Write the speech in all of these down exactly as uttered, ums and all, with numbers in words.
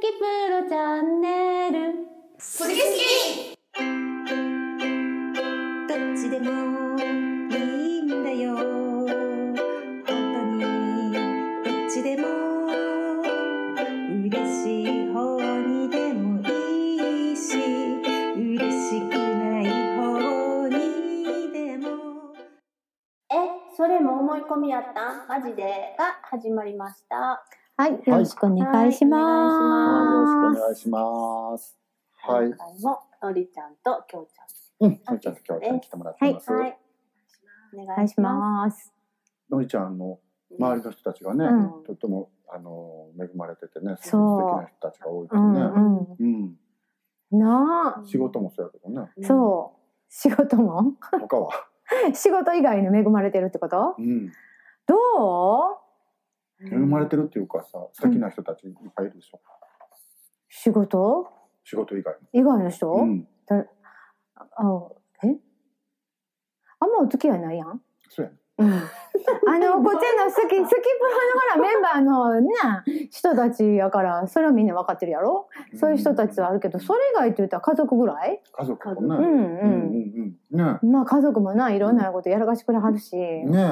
きプロチャンネル。 好き好き。 どっちでもいいんだよ。本当にどっちでも嬉しい方にでもいいし、嬉しくない方にでも。 え、それも思い込みやったん？マジでが始まりました。 はい、よろしくお願いします。 はい、よろしくお願いします。はい。 今回ものりちゃんときょうちゃん。 うん、のりちゃんときょうちゃん来てもらってます。 はい。 お願いします。 のりちゃんの周りの人たちがね、 うん、 とってもあの恵まれててね、素敵そうな人たちが多いからね。 うんうんうんうん、なあ。 仕事もそうやけどね。 そう。仕事も他は仕事以外に恵まれてるってこと？ うん。 どう？ 恵まれてるっていうかさ、素敵な人たちいっぱいいるでしょ。 仕事？ 仕事以外以外の人？ うん。 だあえ？あんまお付き合いないやん。 そうやね。 うん、あのこっちの好き好きプロのほらメンバーのな人たちやからそれはみんな分かってるやろ、うん、そういう人たちはあるけど、それ以外って言ったら家族ぐらい？ 家族もね、 うんうんうんうんね、まあ家族もないろんなことやらかしてくれはるし、ね、うん、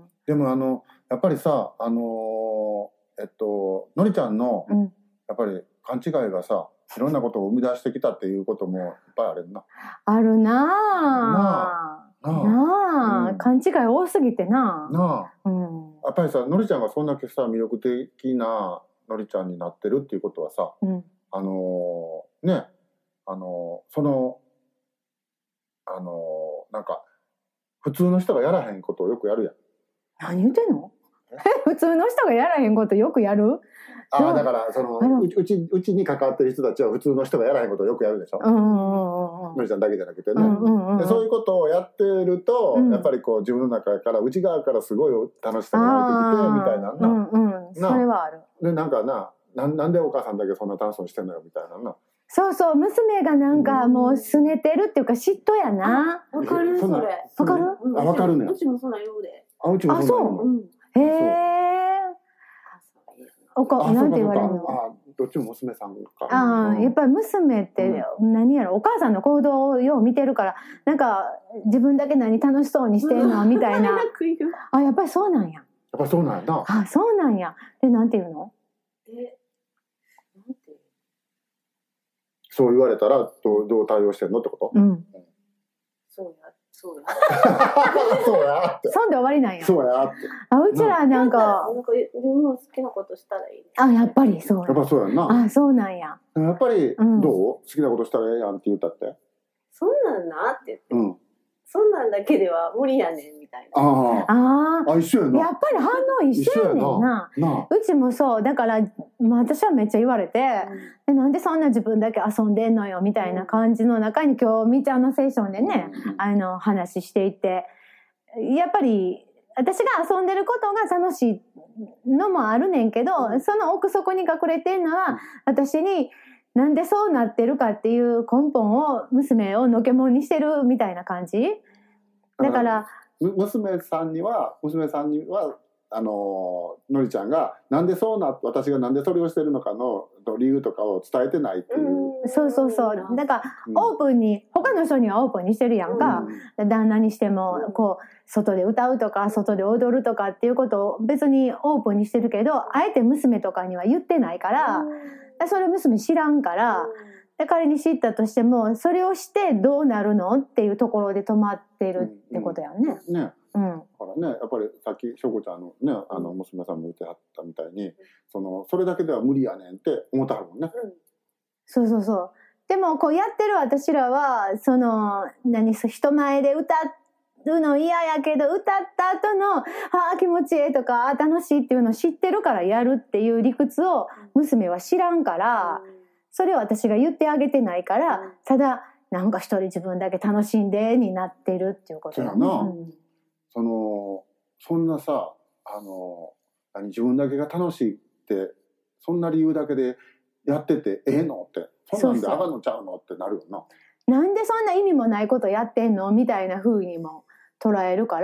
でもあのやっぱりさあのえっとのりちゃんの、うん、やっぱり勘違いがさいろんなことを生み出してきたっていうこともいっぱいあるな。 あるなあ。 なあ、 なあ、うん、勘違い多すぎてな。 なあ、 うん、 やっぱりさのりちゃんがそんだけさ魅力的なのりちゃんになってるっていうことはさ、うん、あのー、ねあのー、そのあのー、なんか普通の人がやらへんことをよくやるやん。 何言ってんの？普通の人がやらへんことよくやる？ ああだからそのうちうちに関わってる人たちは普通の人がやらへんことをよくやるでしょ。うんうんうんうん。のりちゃんだけじゃなくてね。うんうんうん、でそういうことをやってると、うん、やっぱりこう自分の中から内側からすごい楽しさが湧いてきてみたいなな。 うんうん。それはある。 でなんかな、な、なんでお母さんだけそんな楽しそうにしてんのよみたいなな。 そうそう、娘がなんかもうすねてるっていうか嫉妬やな。 わかるそれ。 わかる？ あ、わかるね。 うちもそんなようで。 あ、うちもそんなようで。へえ。おかなんて言われるの？ あ、どっちも娘さんか。 ああ、やっぱり娘って何やろ、お母さんの行動をよう見てるからなんか自分だけ何楽しそうにしてんのみたいな。あ、やっぱりそうなんや。 やっぱりそうなんやな。 あ、そうなんや。でなんて言うの？ え、なんて？ そう言われたらどうどう対応してんのってこと？ うん。 そうや。そうや。 そうやって。 そんで終わりなんや。 そうやって。 あ、うちらなんか。 なんか自分の好きなことしたらいい、ね。 あ、やっぱりそうや。 やっぱそうやんな。 あ、そうなんや。 やっぱり、うん、どう？好きなことしたらええやんって言ったって。 そんなんなって言って。 うん。 そんなんだけでは無理やねんみたいな。 ああ。ああ。一緒やな。 やっぱり反応一緒やねんな。なうちもそうだから、まあ、私はめっちゃ言われて、うん、なんでそんな自分だけ遊んでんのよみたいな感じの中に今日みーちゃんのセッションでね、うん、あの話していて、やっぱり私が遊んでることが楽しいのもあるねんけど、うん、その奥底に隠れてんのは、うん、私になんでそうなってるかっていう根本を娘をのけもんにしてるみたいな感じだから、 娘さんには娘さんにはあののりちゃんがなんでそうな私がなんでそれをしてるのかの理由とかを伝えてないっていう、 うん、そうそうそうだからオープンに、うん、他の人にはオープンにしてるやんか、うん、旦那にしてもこう外で歌うとか外で踊るとかっていうことを別にオープンにしてるけど、あえて娘とかには言ってないから、うん、それ娘知らんから、うん、仮に知ったとしてもそれをしてどうなるのっていうところで止まってるってことやんね。 うんうん、ね、うん、だからねやっぱりさっきしょうこちゃんのねあの娘さんも言ってはったみたいに、うん、そのそれだけでは無理やねんって思ったはるもんね。うん、そうそうそう。でもこうやってる私らはその何人前で歌うの嫌やけど歌った後のあー気持ちいいとか楽しいっていうのを知ってるからやるっていう理屈を娘は知らんから、うん、それを私が言ってあげてないから、うん、ただなんか一人自分だけ楽しんでになってるっていうことやな。うんそのそんなさあの何自分だけが楽しいってそんな理由だけでやっててええのってそんなんであかんのちゃうのってなるよな。 なんでそんな意味もないことやってんのみたいな風にも捉えるから、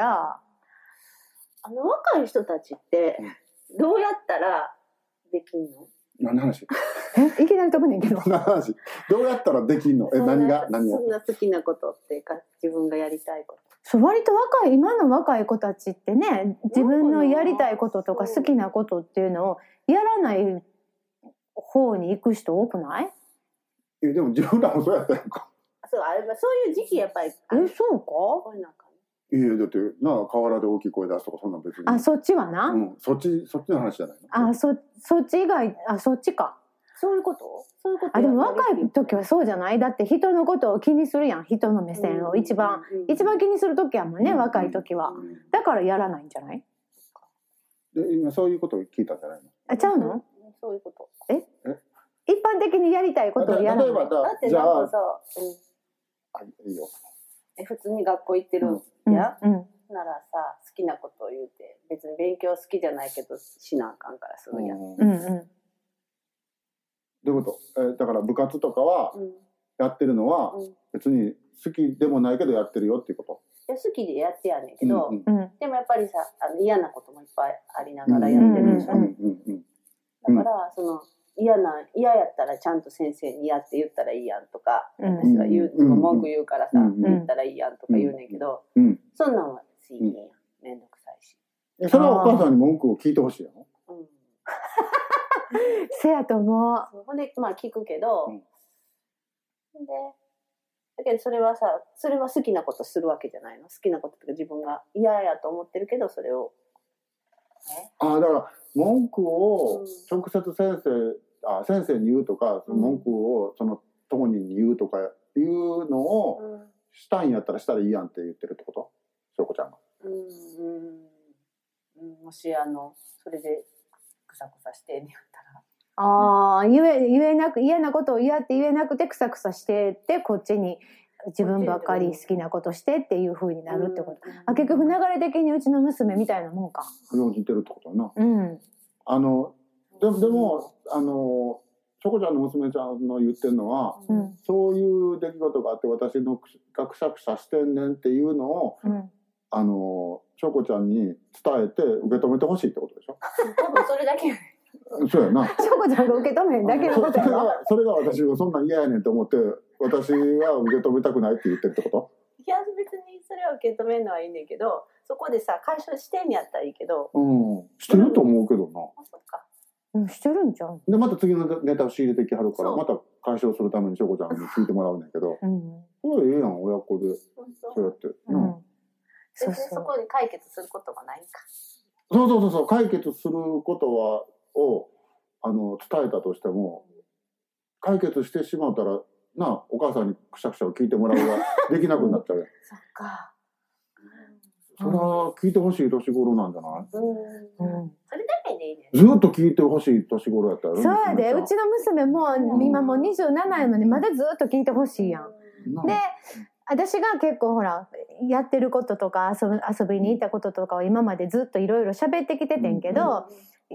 あの若い人たちってどうやったらできんの？ 何の話？ えいきなり飛ぶねんけどどうやったらできんの？え何が何がそんな好きなことっていうか自分がやりたいこと。 そう割と若い今の若い子たちってね自分のやりたいこととか好きなことっていうのをやらない方に行く人多くない？ えでも自分らもそうやったやんか。 そうあれそういう時期やっぱり。 えそうか？ こういうなんかいやだってな河原で大きい声出すとかそんなん別に。 あそっちはな、 うん、そっちそっちの話じゃないの？ あそそっち以外あそっちか。 そういうことそういうことあでも若い時はそうじゃない？だって人のことを気にするやん人の目線を一番、うんうん、一番気にする時やもんね、うん、若い時は、うん、だからやらないんじゃない？ で今そういうことを聞いたんじゃないの？ あちゃうの？ そういうことええ一般的にやりたいことをやらない。 例えばだだってなんかさ、うん、 あいいよえ普通に学校行ってるんや、 うんうんならさ好きなことを言うて別に勉強好きじゃないけどしなあかんからするやん。 うんうんどういうこと？えだから部活とかはやってるのは別に好きでもないけどやってるよっていうこと？ いや好きでやってやねんけど、 うんうん、 でもやっぱりさあの嫌なこともいっぱいありながらやってるでしょ。だからその嫌な嫌やったらちゃんと先生に嫌って言ったらいいやんとか、うん、私は言う、うん、文句言うからさ、うん、言ったらいいやんとか言うねんけど、うん、そんなんはしいねんやめんどくさいし。 それはお母さんに文句を聞いてほしいやろ？ うんせやと思う。 ほんでまあ聞くけど、うん、でだけどそれはさそれは好きなことするわけじゃないの。好きなこととか自分が嫌やと思ってるけどそれをああだから文句を直接先生、うん、あ先生に言うとかその文句をその当人に言うとかいうのをしたいんやったらしたらいいやんって言ってるってこと？しょうこちゃんが。 うんうん、もしあのそれでクサクサしてんやったら。 ああ言え言えなく嫌なことを嫌って言えなくてクサクサしてってこっちに自分ばっかり好きなことしてっていう風になるってこと。あ結局流れ的にうちの娘みたいなもんか。 それを聞いてるってことな。 うん。 あのでもでもあのしょこちゃんの娘ちゃんの言ってるのは、うん、そういう出来事があって私のがくしゃくしゃしてんねんっていうのを、うん、あのしょこちゃんに伝えて受け止めてほしいってことでしょ。 多分それだけ。 そうやな。 しょこちゃんが受け止めんだけのことやろ。 それが私がそんなん嫌やねんと思って私は受け止めたくないって言ってるってこと？ いや別にそれは受け止めるのはいいねんけどそこでさ解消してんやったらいいけど。 うん。してると思うけどな。 あそっか。 うん、してるんじゃん。 でまた次のネタを仕入れてきはるからまた解消するためにしょこちゃんに聞いてもらうねんけど、うん、それええやん親子でそうやって、うん、 そうそうそこに解決することがないか。 そうそうそうそう解決することはをあの伝えたとしても解決してしまったらなお母さんにくしゃくしゃを聞いてもらうができなくなっちゃうやん。 そっか。 それは聞いてほしい年頃なんじゃない？ うん、うん、それだけでいいね。 ずっと聞いてほしい年頃やったら。 そうやで、うちの娘も今もうにじゅうななやのにまだずっと聞いてほしいやん。うん、で、私が結構ほらやってることとか遊び、遊びに行ったこととかを今までずっといろいろ喋ってきててんけど、うん、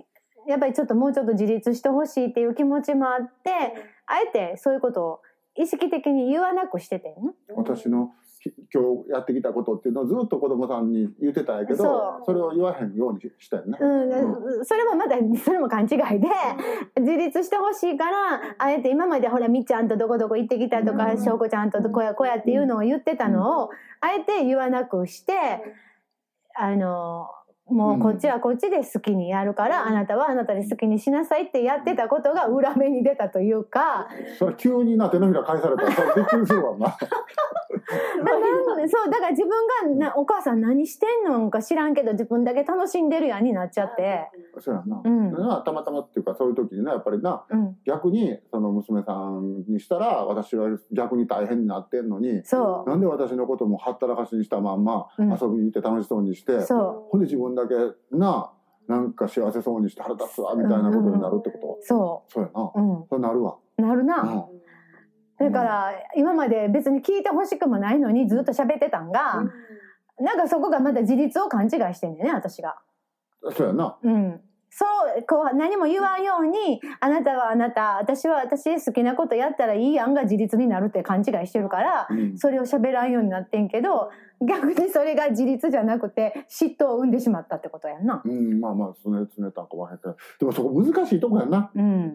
やっぱりちょっともうちょっと自立してほしいっていう気持ちもあって、あえてそういうことを意識的に言わなくしててんの。 私の今日やってきたことっていうのをずっと子供さんに言ってたんやけど そ, それを言わへんようにしたよね、 うんうん、それもまたそれも勘違いで自立してほしいからあえて今までほらみっちゃんとどこどこ行ってきたとかしょうこちゃんとこやこやっていうのを言ってたのをあえて言わなくしてあのもうこっちはこっちで好きにやるから、うん、あなたはあなたで好きにしなさいってやってたことが裏目に出たというかそれ急にな手のひら返されたらそれびっくりするわなだそうだから自分がなお母さん何してんのか知らんけど自分だけ楽しんでるやんになっちゃってそうやな、うん、たまたまっていうかそういう時にねやっぱりな、うん、逆にその娘さんにしたら私は逆に大変になってんのにそうなんで私のこともはったらかしにしたまんま遊びに行って楽しそうにして、うん、 そうほんで自分だけななんか幸せそうにして腹立つわみたいなことになるってこと、 うん、そうそうやな、うん、それなるわなるな、うんだから今まで別に聞いてほしくもないのにずっと喋ってたんが、うん、なんかそこがまだ自立を勘違いしてんだよね私が。 そうやな。 うん。そうこう何も言わんようにあなたはあなた私は私好きなことやったらいいやんが自立になるって勘違いしてるから、うん、それを喋らんようになってんけど逆にそれが自立じゃなくて嫉妬を生んでしまったってことやんな。 うんまあまあそのつねたんかもへんけどでもそこ難しいとこやな。 うん。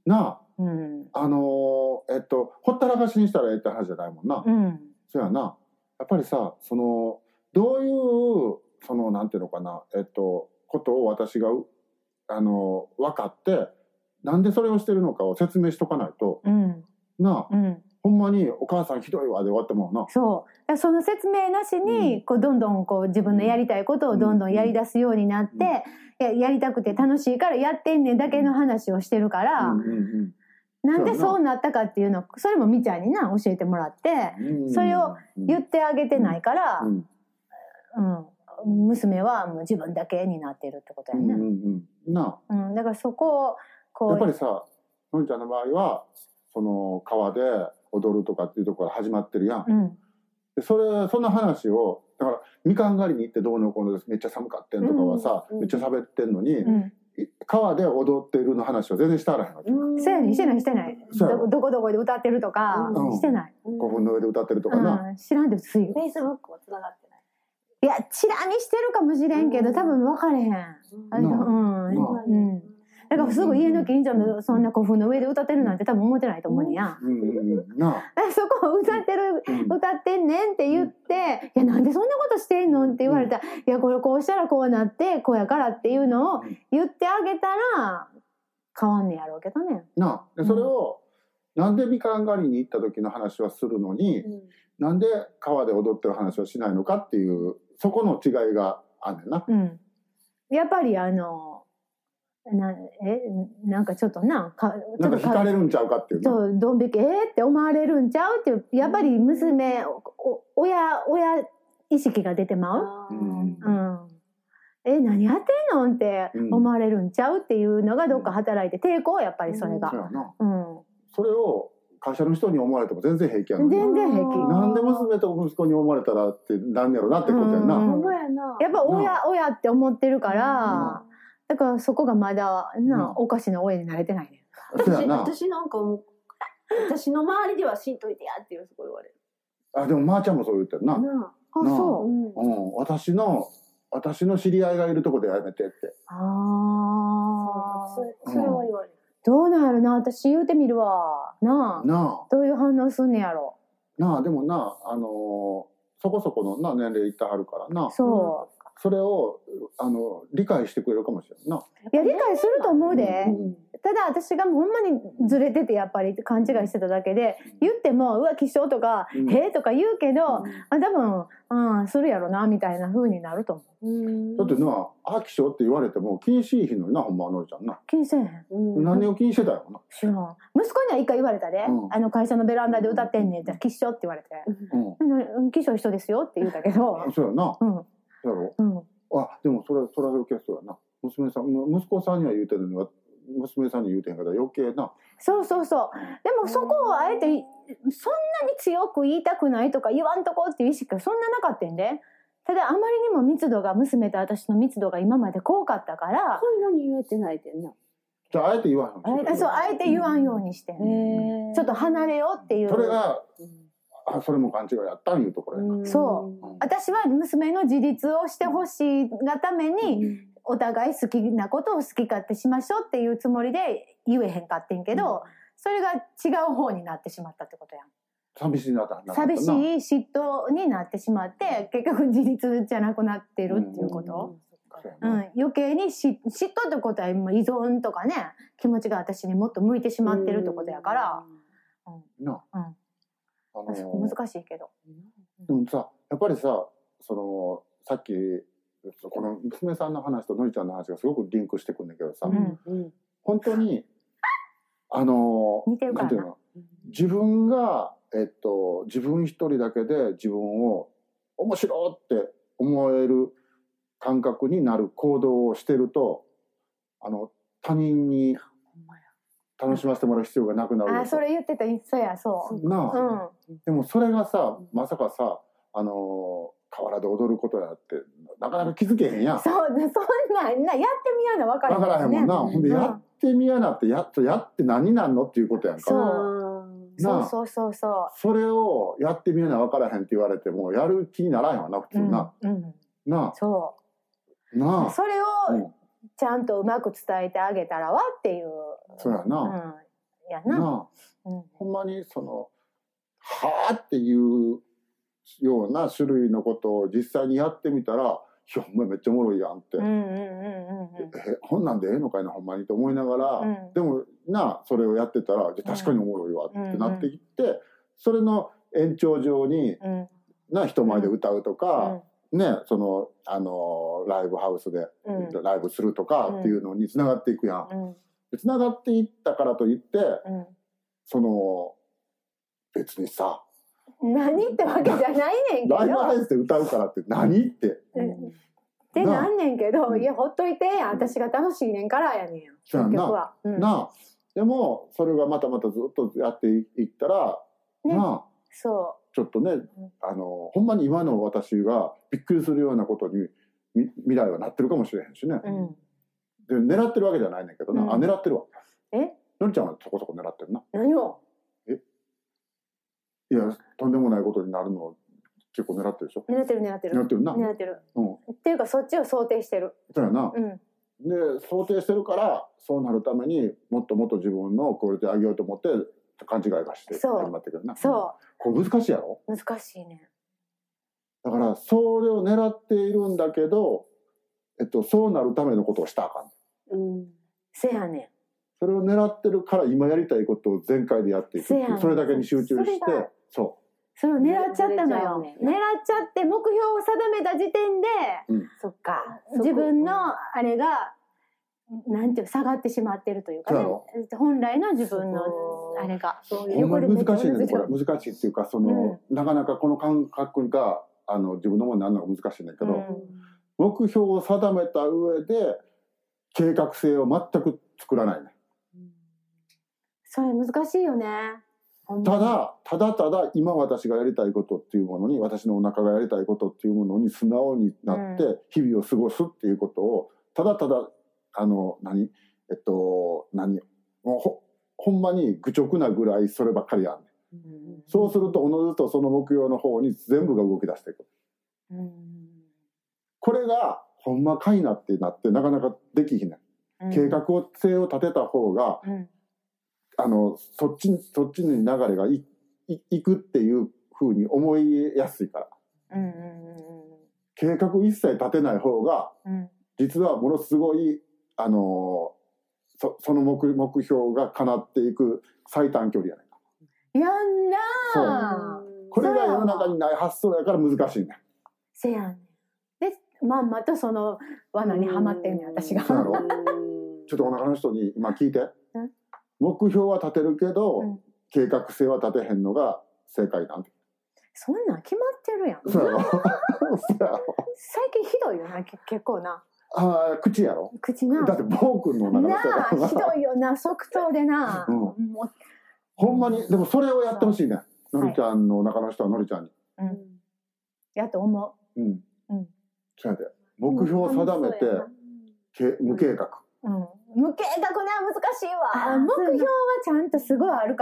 なあ、うん、あのー、えっとほったらかしにしたらええって話じゃないもんな、うん、そうやな。やっぱりさ、そのどういうそのなんていうのかな、えっとことを私があの分かってなんでそれをしてるのかを説明しとかないと、うん、なあ、うん、ほんまにお母さんひどいわで終わってもんな。 そうその説明なしに、うん、こうどんどんこう自分のやりたいことをどんどんやり出すようになって、うんうん、や, やりたくて楽しいからやってんねんだけの話をしてるから、うんうんうん、なんでそうなったかっていうのそれもみちゃんにな教えてもらって、うん、それを言ってあげてないから、うんうん、娘はもう自分だけになってるってことやね、うんうんうん、なあ、うん、だからそこをこうやっぱりさ、のんちゃんの場合はその川で踊るとかっていうところから始まってるやん、うん、でそれそんな話をだからみかん狩りに行ってどうのこうのですめっちゃ寒かったんとかはさ、うん、めっちゃ喋ってんのに、うん、川で踊ってるの話は全然してあらへんわけ。 そうやね、してないしてない。ど, どこどこで歌ってるとか、うん、してない。 古墳の上で歌ってるとかな、 うん、知らんでつい。 フェイスブックはつながってない。 いやチラ見してるかもしれんけど、多分分かれへん。あの、うんうん。だからすぐ家の近所のそんな古墳の上で歌ってるなんて多分思ってないと思うねや。うんうんうん、なそこを歌ってる、うん、歌ってんねんって言って、うん、いやなんでそんなことしてんのって言われたら、うん、いやこれこうしたらこうなってこうやからっていうのを言ってあげたら変わんねやろうけどね。 なでそれを、うん、なんでみかん狩りに行った時の話はするのに、うん、なんで川で踊ってる話をしないのかっていうそこの違いがあんねんな。うん、 やっぱりあのなえなんかちょっとなかなんか惹かれるんちゃうかっていうそうドン引きえー、って思われるんちゃうっていうやっぱり娘お親親意識が出てまう、うんうん、え何やってんのって思われるんちゃうっていうのがどっか働いて抵抗やっぱりそれが、 うんうん、それを会社の人に思われても全然平気やん。 全然平気。 なんで娘と息子に思われたらってなんやろなってことやな、うん、 やっぱ親親って思ってるから、うんだからそこがまだな、うん、おかしな親に慣れてないね。 私, 私なんかもう私の周りではしんといてやっていうすごい言われる。 あでもまーちゃんもそう言ってるな。なあなそう、 うんうん。私の私の知り合いがいるとこでやめてって。ああそれそれは言われる。 どうなんやろな私言うてみるわなあ。なあどういう反応すんねやろ。 なあでもなあのー、そこそこのな年齢いってはるからな。 そう。 それをあの理解してくれるかもしれんな。 いや理解すると思うで、うん、ただ私がほんまにずれててやっぱり勘違いしてただけで、うん、言ってもうわ気象とか、うん、へえとか言うけど、うん、あ多分、うん、するやろなみたいな風になると思う、うん、 だってなあ気象って言われても気にしいひんのになほんまはのりちゃんな気にせえへん、 うん、何を気にしてたよな知らん息子には一回言われたで、うん、あの会社のベランダで歌ってんねんって気象って言われて、うん、気象一緒ですよって言うたけどそうやな、うん、そうやろ、うんあでもそれそれは余計そうやな娘さん息子さんには言うてるのに娘さんに言うてんから余計なそうそうそうでもそこをあえてそんなに強く言いたくないとか言わんとこっていう意識がそんななかったんでただあまりにも密度が娘と私の密度が今まで濃かったからこんなに言えてないってんなじゃああえて言わんようにそうあえて言わんようにして、うん、ちょっと離れようっていうそれがあそれも勘違いやったんいうところやなそう、うん、私は娘の自立をしてほしいがために、うん、お互い好きなことを好き勝手しましょうっていうつもりで言えへんかってんけど、うん、それが違う方になってしまったってことやん寂しいなった寂しい嫉妬になってしまって結局自立じゃなくなってるっていうこと、うんうん、余計に嫉妬ってことはもう依存とかね気持ちが私にもっと向いてしまってるってことやから、うんうんうんあのー、難しいけどでもさやっぱりさそのさっきこの娘さんの話とのりちゃんの話がすごくリンクしてくるんだけどさ、うんうん、本当にあの似てるからななんていうの自分が、えっと、自分一人だけで自分を面白って思える感覚になる行動をしてるとあの他人に楽しませてもらう必要がなくなる。 あ、それ言ってた、そうや、そうなあ、うん、でもそれがさまさかさあの河原で踊ることやってなかなか気づけへんやん。 そうそんななやってみやな分からへん、ね、 分からへんもんな、ほんで、うん、やってみやなってやっとやって何なんのっていうことやんか。 そうそうそうそうそうそれをやってみやな分からへんって言われてもやる気にならへんわな普通な、うんうん、なあそうなあそれを、うんちゃんとうまく伝えてあげたらわっていう。 そうやな。 やな。なうん、ほんまにそのはあっていうような種類のことを実際にやってみたら、いやほんまめっちゃおもろいやんって、えほんなんでええのかいなほんまにと思いながら、うん、でもなそれをやってたら確かにおもろいわってなっていって、うんうん、それの延長上に、うん、な人前で歌うとか、うん、ねそのあのライブハウスで、うん、ライブするとかっていうのにつながっていくやん。うん、つながっていったからといって、うん、その別にさ何ってわけじゃないねんけどライブハウスで歌うからって何って、うん、 ってなんねんけど、いやほっといてや私が楽しいねんからやねんよ結局は、うん、 なあでもそれがまたまたずっとやっていったら、ね、なあそうちょっとね、うん、あのほんまに今の私がびっくりするようなことに未来はなってるかもしれへんしね、うん、で狙ってるわけじゃないねんけどな、うん、あ狙ってるわえのりちゃんはそこそこ狙ってるな。 何をえいやとんでもないことになるのを結構狙ってるでしょ。 狙ってる狙ってる狙ってるな狙ってる、 うん、 っていうかそっちを想定してるそうやな、 うん、 で想定してるからそうなるためにもっともっと自分のクオリティ上げようと思って勘違いがして始まってくるな。 そうこれ難しいやろ。 難しいね。 だからそれを狙っているんだけど、えっと、そうなるためのことをしたらあかん、 うん、せやねん。 それを狙ってるから今やりたいことを全開でやっていくっていう、それだけに集中してそうそれを狙っちゃったのよ、ね、狙っちゃって目標を定めた時点で、うん、そっか自分のあれがなんていう下がってしまってるというかね、本来の自分のあれが横でめっちゃ難しいねこれ難しいっていうかその、うん、なかなかこの感覚があの自分のものになるのが難しいんだけど、うん、目標を定めた上で計画性を全く作らないね、うん、 それ難しいよね。 ただただただ今私がやりたいことっていうものに私のお腹がやりたいことっていうものに素直になって日々を過ごすっていうことをただただあの何えっと何もう ほ, ほんまに愚直なぐらいそればっかりやんね、うん、そうするとおのずとその目標の方に全部が動き出していく、うん、これがほんまかいなってなってなかなかできひんね、うん、計画性を立てた方が、うん、あのそっちそっちに流れが い, い, いくっていう風に思いやすいから、うんうんうん、計画一切立てない方が、うん、実はものすごいあの そ, その 目, 目標が叶っていく最短距離やねんか。 やんなそうこれが世の中にない発想やから難しいねん。 せやんでまんまとその罠にはまってんねん私が。 そうやろちょっとお腹の人に今聞いて目標は立てるけど、うん、計画性は立てへんのが正解なんて。 そんなん決まってるやん。 そうやろ最近ひどいよな結構な。 ああ口やろ。 口な。 だって坊君のお腹の人やろ。なあひどいよな即答でな、うん、もうほんまにでもそれをやってほしいね。のりちゃんのお腹の人はのりちゃんに、 うん、やと思う。うんうん。そうやで目標を定めて、うん、無計画。 うん、無計画な難しいわ。目標はちゃんとすごいあるから。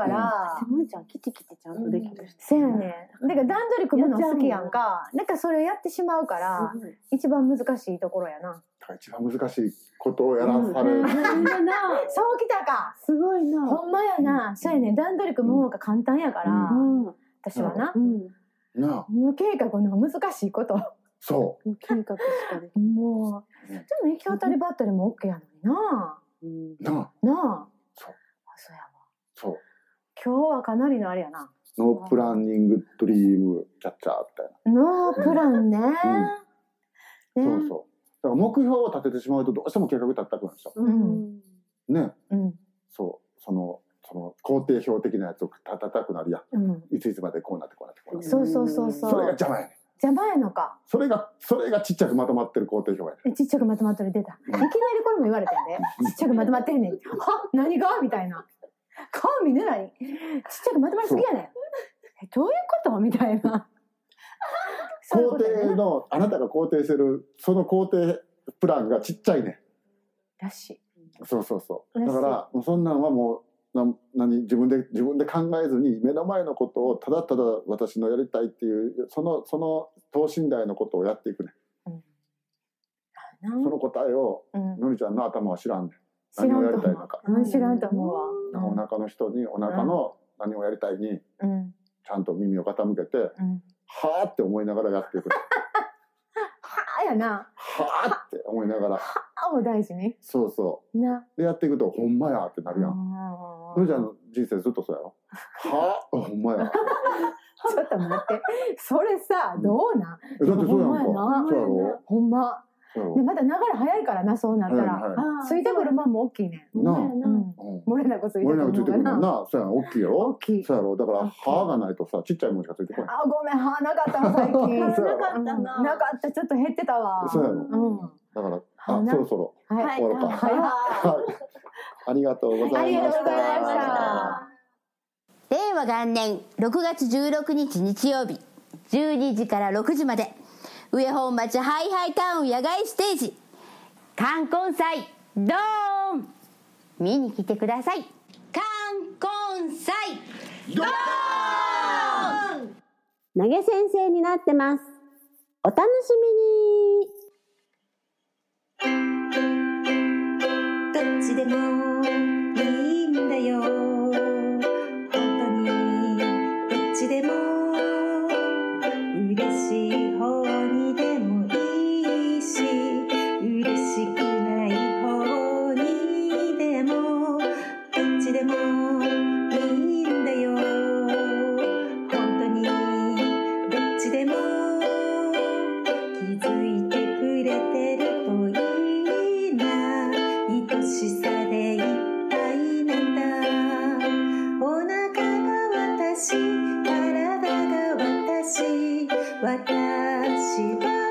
のりちゃんキチキチちゃんとできる人。 せやね。だから段取り組むの好きやんか。なんかそれをやってしまうから一番難しいところやな。 一番難しいことをやらされる。そうきたか。 すごいな。 ほんまやな。そうやね。段取り組む方が簡単やから。私はな。無計画の難しいこと。 そう計画しかでもうでも行き当たりばったりも OK やのにな、 うん、なあなあそうそうやわそう今日はかなりのあれやなノープランニングドリームキャッチャーみたいなノープランね、 うんうんね、そうそうだから目標を立ててしまうとどうしても計画立ったくなるでしょ、うん、ね、うん、そうそのその工程表的なやつを立たたくなるやん、うん、いついつまでこうなってこうなってこうなって、 そうそうそうそうそれが邪魔やねん邪魔やのか。 それがそれがちっちゃくまとまってる工程表やね。 ちっちゃくまとまってる出た。いきなりこれも言われてんね。ちっちゃくまとまってんねん。は何がみたいな。顔見ねない。ちっちゃくまとまりすぎやねん。えどういうことみたいな。 工程のあなたが肯定してるその工程プランがちっちゃいね。 らしい。 そうそうそう。だからもうそんなんはもう。な何自分で自分で考えずに目の前のことをただただ私のやりたいっていうそのその等身大のことをやっていくね、うん、その答えを、うん、のりちゃんの頭は知らんね何をやりたいのか。 知らんと思うわ。 お腹の人にお腹の何をやりたいにちゃんと耳を傾けて、はーって思いながらやっていく。はーやな。 はーって思いながら。 はーを大事に。 そうそう。な。でやっていくとほんまやってなるやん。のりちゃんの人生ずっとそうやろ。はーほんまや。 ちょっと待って。それさ、どうなん？だってそうやんか。そうやろ。 ほんま。でまだ流れ早いからな、そうなったらついてくるもんも大きいねん。漏れなくついてくるもんがな。 そうやん、大きいよ。大きい。そうやろ。だから歯がないとさ、ちっちゃいもんしかついてこない。 あ、ごめん、歯なかったの最近。 なかったな。 なかった、ちょっと減ってたわ。 そうやろ。だから、あ、そろそろ終わろうか。ありがとうございました。 令和元年ろくがつじゅうろくにち日曜日、じゅうにじからろくじまで。上本町ハイハイタウン野外ステージ冠婚祭ドーン見に来てください。冠婚祭ドーン投げ先生になってます。お楽しみに。どっちでもいいんだよ、本当にどっちでも嬉しい方にでもいいし、嬉しくない方にでもどっちでもいいんだよ、本当にどっちでも気づいてくれてるといいな、愛しさでいっぱいなんだ、お腹が私、体が私、私は